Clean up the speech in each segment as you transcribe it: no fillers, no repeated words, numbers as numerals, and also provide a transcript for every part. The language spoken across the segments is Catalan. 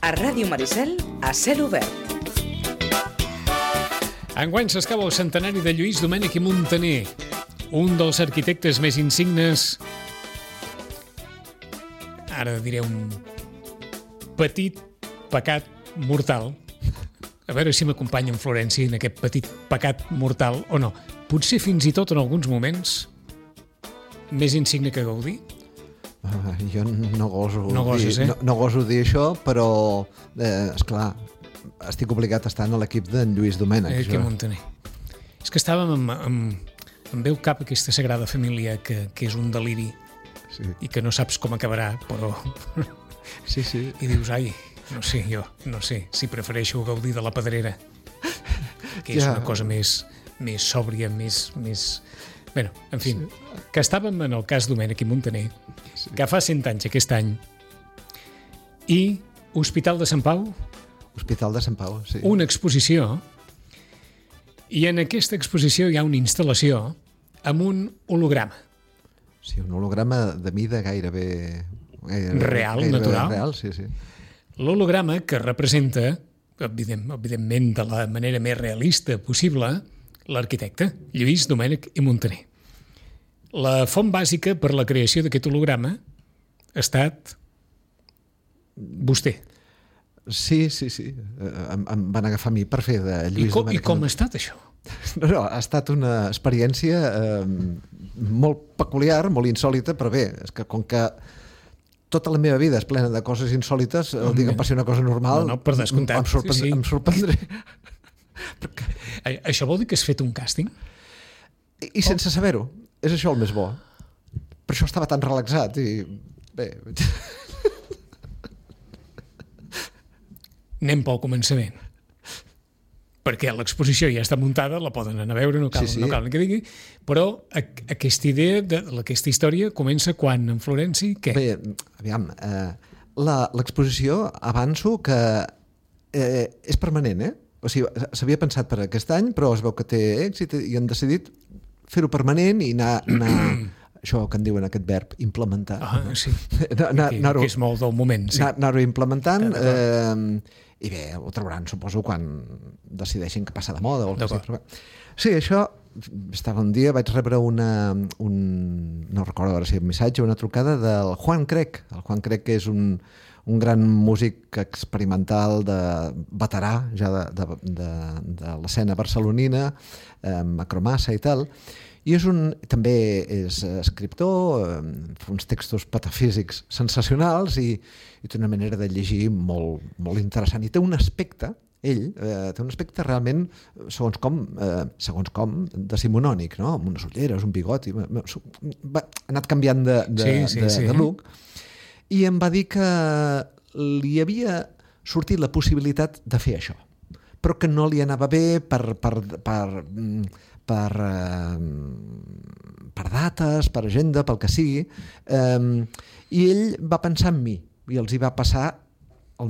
A Ràdio Maricel, a cel obert. Enguany s'escau el centenari de Lluís Domènech i Muntaner, un dels arquitectes més insignes, ara diré un petit pecat mortal. A veure si m'acompanya en Florenci en aquest petit pecat mortal o no. Potser fins i tot en alguns moments més insigne que Gaudí. Jo no goso, No goses, no goso dir això, però esclar, estic obligat a estar en l'equip d'en Lluís Domènech. Que Muntaner. És que estàvem em veu cap aquesta sagrada família que és un deliri, Sí. i que no saps com acabarà, però... Sí, sí. I dius, ai, no sé, jo no sé si prefereixo Gaudí de la Pedrera, que és una cosa més sòbria, més... Bueno, en fi, que estàvem en el cas Domènech i Muntaner, que fa 100 anys aquest any, i Hospital de Sant Pau, Hospital de Sant Pau, sí. una exposició, i en aquesta exposició hi ha una instal·lació amb un holograma. Sí, un holograma de mida gairebé Real, natural. Real, sí, sí. L'holograma que representa, evidentment de la manera més realista possible, l'arquitecte Lluís Domènech i Muntaner. La font bàsica per la creació d'aquest holograma ha estat vostè. Sí. Em van agafar a mi per fer de Lluís Domènech. I com ha estat això? No, ha estat una experiència molt peculiar, molt insòlita, però bé, és que com que tota la meva vida és plena de coses insòlites, el dia que em passi una cosa normal, per descomptat, em sorprendré. Això vol dir que has fet un càsting? I sense saber-ho. És això el més bo. Per això estava tan relaxat i bé... Anem pel començament. Perquè l'exposició ja està muntada, la poden anar a veure, no cal que digui, però aquesta idea, aquesta història comença quan en Florenci, què? Bé, aviam, l'exposició avanço que és permanent, O sigui, s'havia pensat per aquest any, però es veu que té èxit i han decidit fer-ho permanent i anar això que en diuen aquest verb, implementar. Sí, que és molt del moment. Sí. Anar-ho implementant i bé, ho trauran, suposo, quan decideixin que passa de moda. Sí, això, estava un dia, vaig rebre no recordo ara si un missatge o una trucada del Juan Crec. El Juan Crec, que és un gran músic experimental veterà ja de l'escena barcelonina, Macromassa i tal, i també és escriptor, fa uns textos patafísics sensacionals i té una manera de llegir molt, molt interessant. I té un aspecte, té un aspecte realment, segons com decimonònic, no? Amb unes ulleres, un bigoti, ha anat canviant de look, i em va dir que li havia sortit la possibilitat de fer això, però que no li anava bé per dates, per agenda, pel que sigui, i ell va pensar en mi i els hi va passar el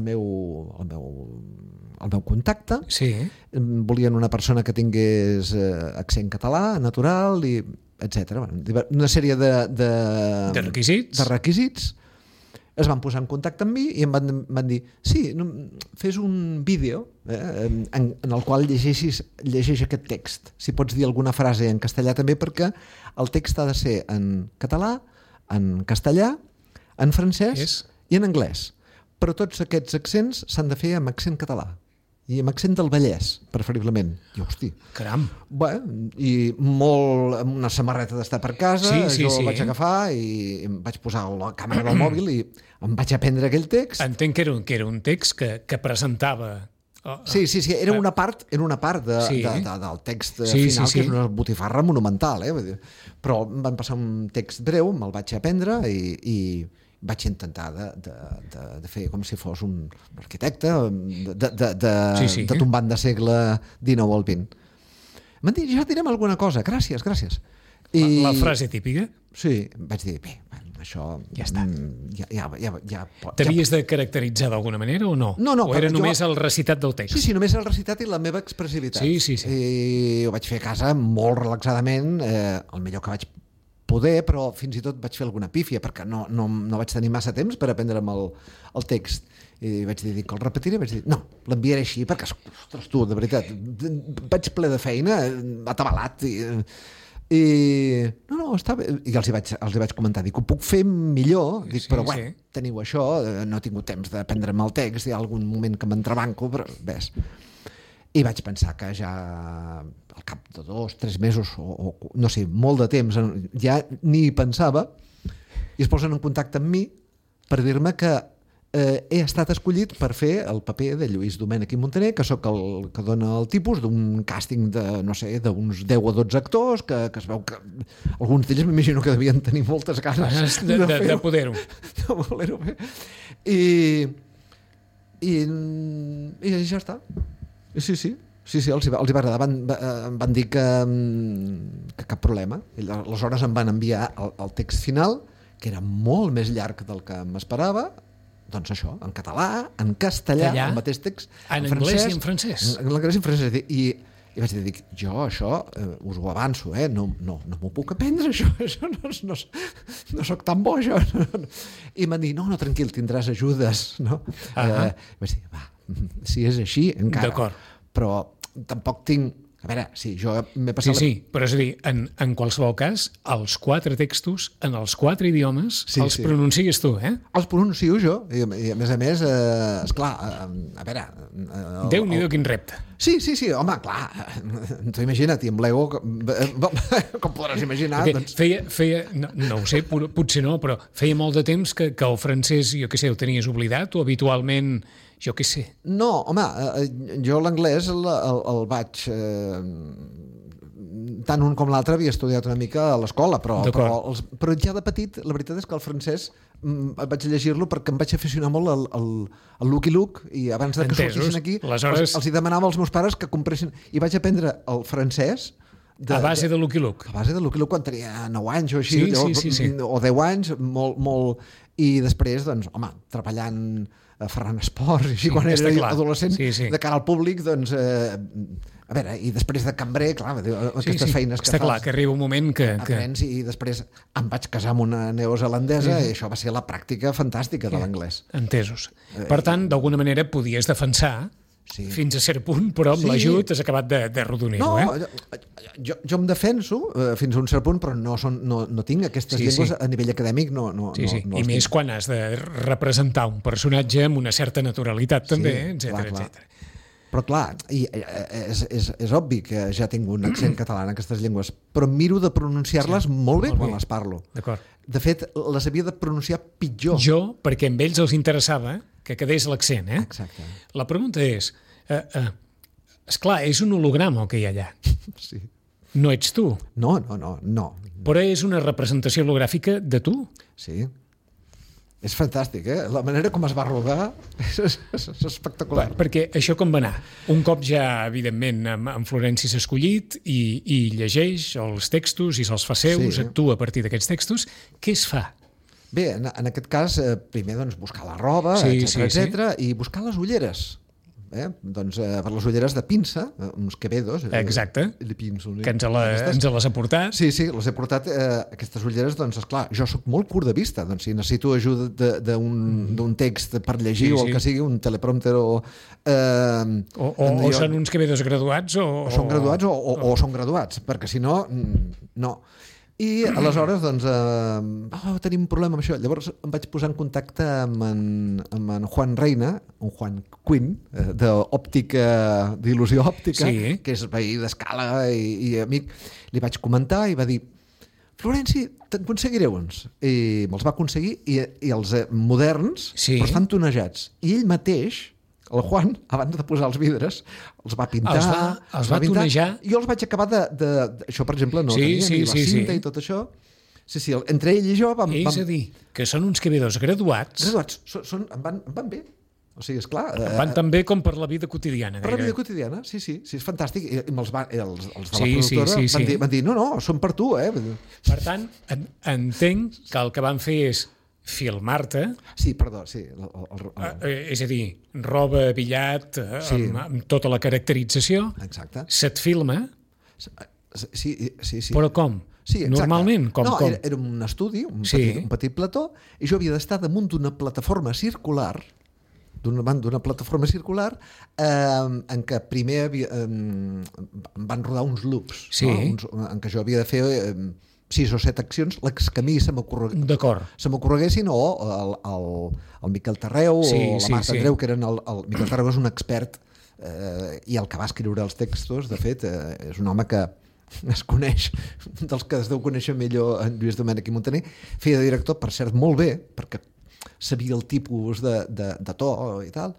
meu contacte. Sí. Volien una persona que tingués accent català, natural, i etc. Una sèrie de requisits. Es van posar en contacte amb mi i em van dir, sí, fes un vídeo en el qual llegeix aquest text. Si pots dir alguna frase en castellà també, perquè el text ha de ser en català, en castellà, en francès i en anglès. Però tots aquests accents s'han de fer amb accent català i amb accent del Vallès, preferiblement. I hosti, caram! Bé, i molt amb una samarreta d'estar per casa, jo el vaig agafar i em vaig posar la càmera del mòbil i em vaig aprendre aquell text. Entenc que era un text que presentava... Sí, era una part del text final, que és una botifarra monumental, però em van passar un text breu, me'l vaig aprendre i vaig intentar de fer com si fos un arquitecte de tombant de segle XIX al XX. M'han dit, ja direm alguna cosa, gràcies. La frase típica? Sí, vaig dir, bé, això... Ja està. Ja t'havies de caracteritzar d'alguna manera o no? No. O era només el recitat del text? Sí, només el recitat i la meva expressivitat. Sí. I ho vaig fer a casa molt relaxadament, el millor que vaig poder, però fins i tot vaig fer alguna pífia perquè no vaig tenir massa temps per aprendre'm el text. I vaig dir que el repetiré, vaig dir, no, l'enviaré així perquè, ostres, tu, de veritat, vaig ple de feina, atabalat, i no, està bé. I els hi vaig comentar, dic, ho puc fer millor, dic, però bueno, teniu això, no he tingut temps d'aprendre'm el text, hi ha algun moment que m'entrebanco, però ves. I vaig pensar que ja al cap de 2-3 mesos o no sé, molt de temps ja ni hi pensava, i es posen en contacte amb mi per dir-me que he estat escollit per fer el paper de Lluís Domènech i Montaner, que sóc el que dona el tipus d'un càsting de, no sé, d'uns 10 o 12 actors que es veu que alguns d'ells m'imagino que devien tenir moltes ganes de poder-ho. De voler-ho fer. I ja està. Sí, els hi va agradar. Van dir que cap problema. Aleshores em van enviar el text final, que era molt més llarg del que m'esperava, doncs això, en català, en castellà, el mateix text, en anglès i en francès. En anglès i en francès. I vaig dir, jo això us ho avanço, no m'ho puc aprendre, això no soc tan bo, això. I m'han dit, no, tranquil, tindràs ajudes, no? Vaig dir, va, si és així, encara. D'acord. Però tampoc tinc... A veure, sí, jo m'he passat... Sí, però és a dir, en qualsevol cas, els 4 textos, en els 4 idiomes, els pronuncies tu, Els pronuncio jo, i a més, esclar, a veure... Déu-n'hi-do quin repte. Sí, home, clar, t'ho imagina't, i amb l'ego, com podràs imaginar... Doncs... Feia, no ho sé, potser no, però feia molt de temps que el francès, jo què sé, el tenies oblidat, o habitualment... Jo què sé. No, home, jo l'anglès el vaig... tant un com l'altre havia estudiat una mica a l'escola, però ja de petit, la veritat és que el francès vaig llegir-lo perquè em vaig aficionar molt al Lucky Luke, i abans que sortissin aquí els hi demanava als meus pares que compressin, i vaig aprendre el francès a base de Lucky Luke. A base de Lucky Luke quan tenia 9 anys o així, sí. O 10 anys, molt... I després, doncs, home, treballant a Ferran Esports, així quan era adolescent, de cara al públic, doncs... A veure, i després de cambrer, clar, aquestes feines que fas... Està clar que arriba un moment que... Aprens, i després em vaig casar amb una neozelandesa i això va ser la pràctica fantàstica de l'anglès. Entesos. Per tant, d'alguna manera podies defensar fins a cert punt, però amb l'ajut has acabat de rodonir-ho, Jo em defenso fins a un cert punt, però no tinc aquestes llengües a nivell acadèmic, no I més quan has de representar un personatge amb una certa naturalitat també, etcètera. Però clar, és obvi que ja tinc un accent català en aquestes llengües, però miro de pronunciar-les molt bé quan les parlo. De fet, les havia de pronunciar pitjor. Perquè amb ells els interessava que quedés l'accent, Exacte. La pregunta és, esclar, és un holograma el que hi ha allà. Sí. No ets tu. No. Però és una representació hologràfica de tu. Sí. És fantàstic, La manera com es va rodar és espectacular. Perquè això com va anar? Un cop ja, evidentment, en Florenci s'ha escollit i llegeix els textos i se'ls fa seus, actua a partir d'aquests textos, què es fa? Bé, en aquest cas, primer doncs, buscar la roba, etcètera, i buscar les ulleres. Doncs per les ulleres de pinça, uns quevedos. Exacte, que ens les ha portat. Sí, les he portat. Aquestes ulleres, doncs, esclar, jo sóc molt curt de vista, doncs si necessito ajuda d'un text per llegir o el que sigui, un teleprompter o són uns quevedos graduats o són graduats o són graduats, perquè si no, no. I aleshores doncs tenim un problema amb això. Llavors em vaig posar en contacte amb en Juan Reina, un Juan Quinn, d'il·lusió òptica, que és veí d'Escala i amic. Li vaig comentar i va dir: Florenci, te'n aconseguiré uns. I me'ls va aconseguir, i els moderns estan tonejats. I ell mateix, el Juan, abans de posar els vidres, els va pintar, els va tonejar. Jo els vaig acabar això, per exemple, no tenia ni la cinta i tot això. Sí, entre ell i jo vam... És a dir, que són uns quevedos graduats. Em van bé. O sigui, esclar... Van tan bé com per la vida quotidiana. Per la vida quotidiana, sí, és fantàstic. I els de la productora van dir, no, són per tu, Per tant, entenc que el que van fer és filmar-te. Sí, perdó, sí. És a dir, roba, billat, amb tota la caracterització. Exacte. Se't filma. Sí. Però com? Sí, normalment? Com? Era un estudi, un petit plató, i jo havia d'estar damunt d'una plataforma circular, en què primer van rodar uns loops, en què jo havia de fer 6 o 7 accions, les que a mi se m'ocorreguessin, o el Miquel Tarreu o la Marta Andreu, que eren el Miquel Tarreu és un expert i el que va escriure els textos, de fet, és un home que es coneix, dels que es deu conèixer millor en Lluís Domènech i Montaner, feia de director, per cert, molt bé, perquè sabia el tipus de to i tal,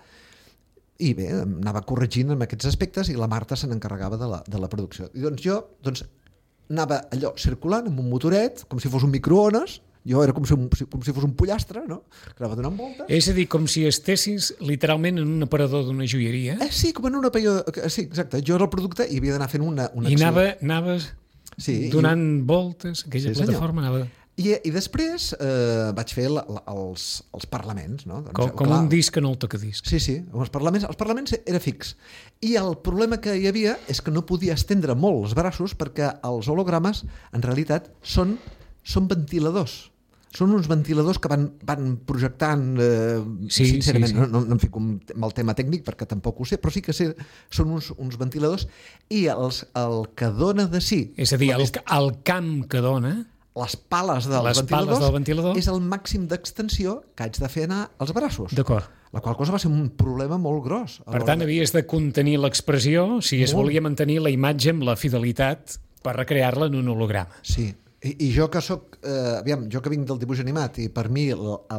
i bé, anava corregint en aquests aspectes i la Marta se n'encarregava de la producció. I doncs jo anava allò circulant amb un motoret, com si fos un microones, jo era com si fos un pollastre, no? Que anava donant voltes. És a dir, com si estessis literalment en un aparador d'una joieria. Sí, com en un aparador... Sí, exacte. Jo era el producte i havia d'anar fent una acció. I anaves donant voltes, aquella plataforma anava... I després vaig fer els parlaments, no? Doncs, com un disc en el tocadisc. Sí, els parlaments era fix. I el problema que hi havia és que no podia estendre molt els braços perquè els hologrames, en realitat, són ventiladors. Són uns ventiladors que van projectant, sincerament, no em fico amb el tema tècnic perquè tampoc ho sé, però sí que són uns ventiladors i el que dona de si... És a dir, el camp que dona... Les pales del ventilador és el màxim d'extensió que haig de fer anar als braços. D'acord. La qual cosa va ser un problema molt gros. Per tant, havies de contenir l'expressió si es volia mantenir la imatge amb la fidelitat per recrear-la en un holograma. Sí. I jo que soc, jo que vinc del dibuix animat i per mi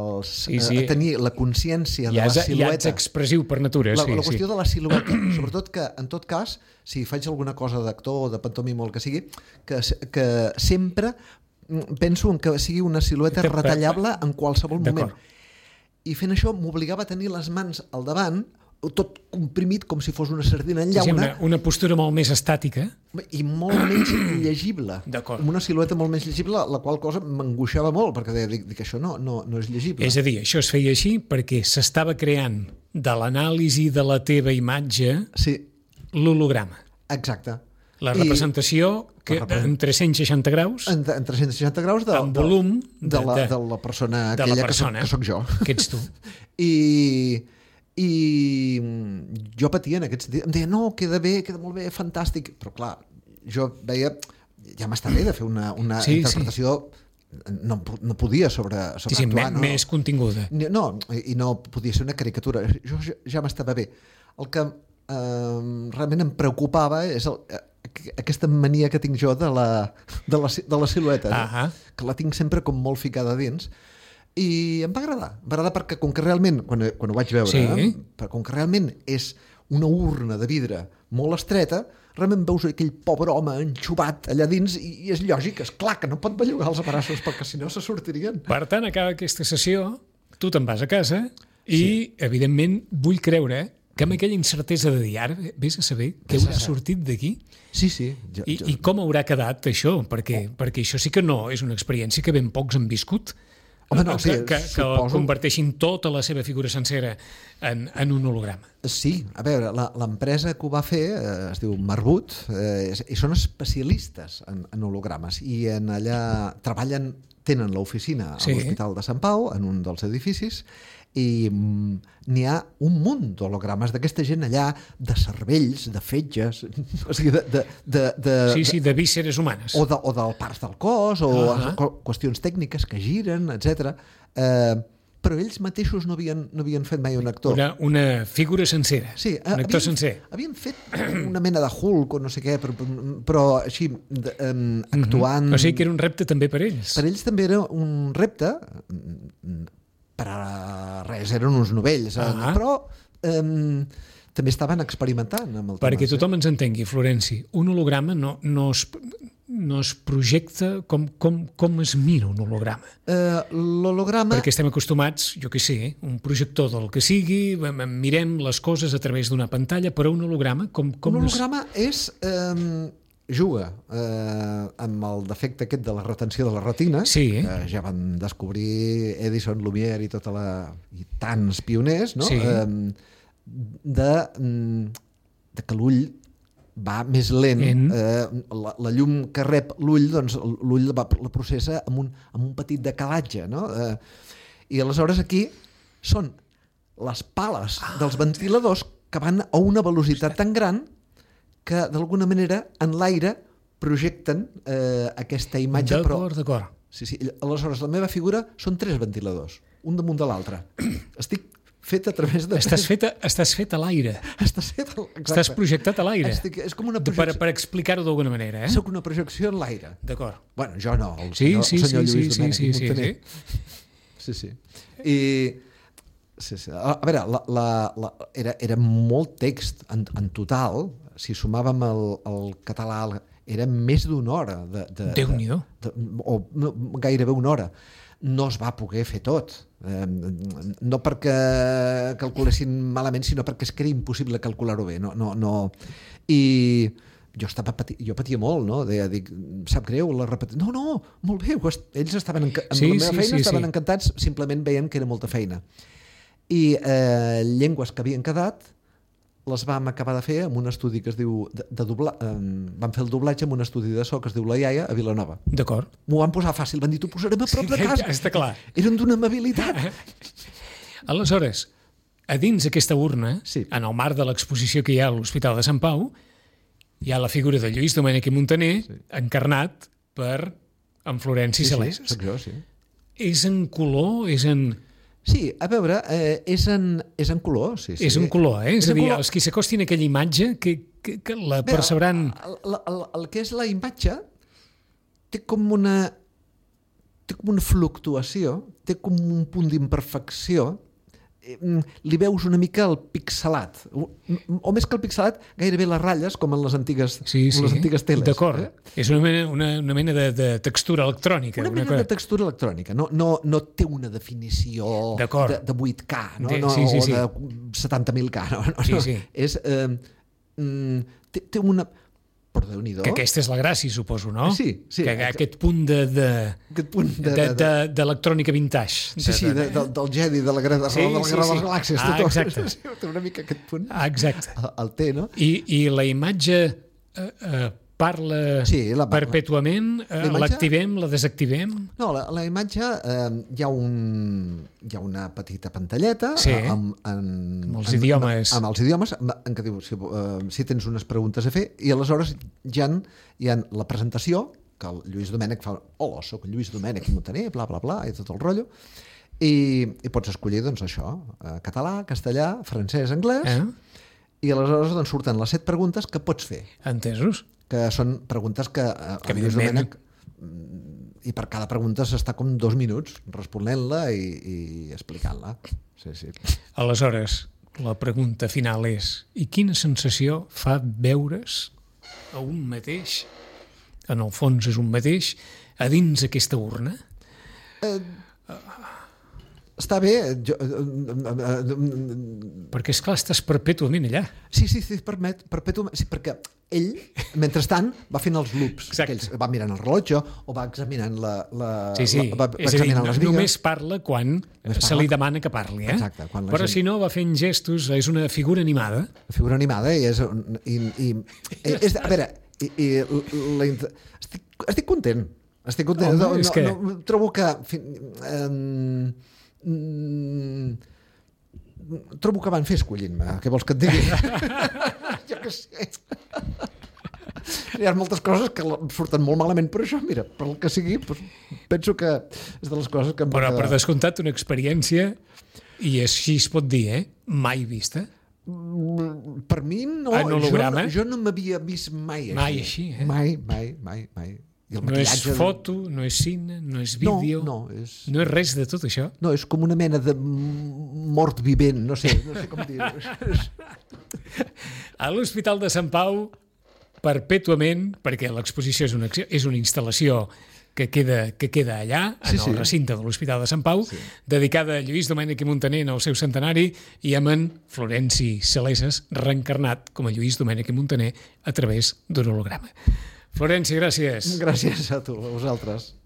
tenir la consciència de la silueta... Ja ets expressiu per natura. La qüestió de la silueta, sobretot que en tot cas, si faig alguna cosa d'actor o de pantomima o el que sigui, que sempre penso en que sigui una silueta retallable en qualsevol moment. I fent això m'obligava a tenir les mans al davant, tot comprimit com si fos una sardina en llauna. Sí, una postura molt més estàtica. I molt menys llegible. D'acord. Una silueta molt més llegible, la qual cosa m'angoixava molt, perquè dic això no és llegible. És a dir, això es feia així perquè s'estava creant de l'anàlisi de la teva imatge l'holograma. Exacte. La representació en 360 graus. En 360 graus en volum de la persona aquella que soc jo. Que ets tu. I jo patia en aquests dies. Em deia, no, queda molt bé, fantàstic. Però clar, jo veia, ja m'està bé de fer una interpretació... No podia sobreactuar. Més continguda. No, i no podia ser una caricatura. Jo ja m'estava bé. El que realment em preocupava és aquesta mania que tinc jo de la silueta, que la tinc sempre com molt ficada dins, i em va agradar perquè com que realment, quan ho vaig veure, com que realment és una urna de vidre molt estreta, realment veus aquell pobre home enxubat allà dins i és lògic, és clar que no pot bellugar els braços perquè si no se sortirien. Per tant, acaba aquesta sessió, tu te'n vas a casa i, evidentment, vull creure que amb aquella incertesa de dir, ara vés a saber què haurà sortit d'aquí. Sí. I com haurà quedat això? Perquè això sí que no és una experiència que ben pocs han viscut. Home, no, que converteixin tota la seva figura sencera en un holograma. Sí, a veure, l'empresa que ho va fer es diu Marbut i són especialistes en hologrames i allà tenen l'oficina a l'Hospital de Sant Pau, en un dels edificis, i n'hi ha un munt d'hologrames d'aquesta gent allà, de cervells, de fetges, o sigui, de vísceres humanes. O del parts del cos, o qüestions tècniques que giren, etc. Però ells mateixos no havien fet mai un actor. Una figura sencera, un actor sencer. Havien fet una mena de Hulk o no sé què, però així, actuant... O sigui que era un repte també per ells. Per ells també era un repte... Per a res, eren uns novells, però també estaven experimentant amb el tema. Perquè tothom ens entengui, Florenci, un holograma no es projecta com es mira un holograma. L'holograma... Perquè estem acostumats, jo què sé, un projector del que sigui, mirem les coses a través d'una pantalla, però un holograma com un holograma és... juga amb el defecte aquest de la retenció de la retina, que ja van descobrir Edison, Lumière i tants pioners, no? De que l'ull va més lent. La llum que rep l'ull, doncs l'ull la processa amb un petit decalatge, no? I aleshores aquí són les pales dels ventiladors que van a una velocitat tan gran que d'alguna manera en l'aire projecten aquesta imatge. D'acord. Sí. Aleshores, la meva figura són 3 ventiladors, un damunt de l'altre. Estic fet a través de... Estàs fet a l'aire. Estàs projectat a l'aire. És com una projecció. Per explicar-ho d'alguna manera, eh? Soc una projecció en l'aire. D'acord. Bueno, jo no, el senyor Lluís Domènech i Muntaner. Sí. I... Sí. A veure, era molt text en total, si sumàvem el català, era més d'una hora. Déu-n'hi-do. O gairebé una hora. No es va poder fer tot. No perquè calculessin malament, sinó perquè és que era impossible calcular-ho bé. No. I jo patia molt, no? Dic, sap greu la repetició. No, molt bé. Ells estaven amb la meva feina estaven encantats, simplement veien que era molta feina. I llengües que havien quedat les vam acabar de fer en un estudi que es diu vam fer el doblatge en un estudi de so que es diu La Iaia a Vilanova. D'acord. M'ho van posar fàcil, van dir, t'ho posarem a prop de casa. Està clar. Eren d'una amabilitat. Aleshores, a dins aquesta urna, en el marc de l'exposició que hi ha a l'Hospital de Sant Pau, hi ha la figura de Lluís Domènech i Muntaner encarnat per en Florenci Salesas. Sí, soc jo, sí. És en color, és en... Sí, a veure, és en color, sí. És en color, eh? És a dir, els qui s'acostin a aquella imatge que la percebran... El que és la imatge té com una fluctuació, té com un punt d'imperfecció, li veus una mica el pixelat, o més que el pixelat, gairebé les ratlles, com en les antigues teles. D'acord, és una mena de textura electrònica. Una mena de textura electrònica, no té una definició de 8K, o de 70.000K. Té una... Però Déu-n'hi-do. Que aquesta és la gràcia, suposo, no? Sí. Que aquest punt d'electrònica vintage. Sí, del Jedi, de la Guerra de les Galàxies. Exacte. Té una mica aquest punt. Exacte. El té, no? I la imatge parla perpètuament? L'activem, la desactivem? No, la imatge hi ha una petita pantalleta amb els idiomes en què diu si tens unes preguntes a fer, i aleshores hi ha la presentació que el Lluís Domènech fa, hola, soc el Lluís Domènech i Muntaner, bla bla bla, i tot el rotllo, i pots escollir doncs això, català, castellà, francès, anglès, i aleshores doncs, surten les 7 preguntes que pots fer. Entesos. Que són preguntes que evidentment... I per cada pregunta s'està com 2 minuts responent-la i explicant-la. Sí. Aleshores, la pregunta final és: i quina sensació fa veure's a un mateix, en el fons és un mateix, a dins aquesta urna? Està bé. Perquè, esclar, estàs perpètuament allà. Sí, perpètuament. Sí, perquè ell, mentrestant, va fent els loops. Va mirant el rellotge o va examinant és a dir, només parla quan se li demana que parli. Exacte. Però si no, va fent gestos, és una figura animada. Una figura animada i és... A veure, estic content. Trobo que... trobo que van fer escollint-me. Què vols que et digui? Jo què sé. Hi ha moltes coses que surten molt malament, però això, mira, per el que sigui, penso que és de les coses que... Però per descomptat una experiència, i així es pot dir, mai vista. Per mi no. En holograma? Jo no m'havia vist mai així. Mai així, Mai. No és foto, no és cine, no és vídeo, no és res de tot això. No, és com una mena de mort vivent, no sé com dir-ho. A l'Hospital de Sant Pau, perpètuament, perquè l'exposició és una instal·lació que queda allà, en el recinte de l'Hospital de Sant Pau, dedicada a Lluís Domènech i Muntaner en el seu centenari, i amb en Florenci Salesas reencarnat com a Lluís Domènech i Muntaner a través d'un holograma. Florenci, gràcies. Gràcies a tu, a vosaltres.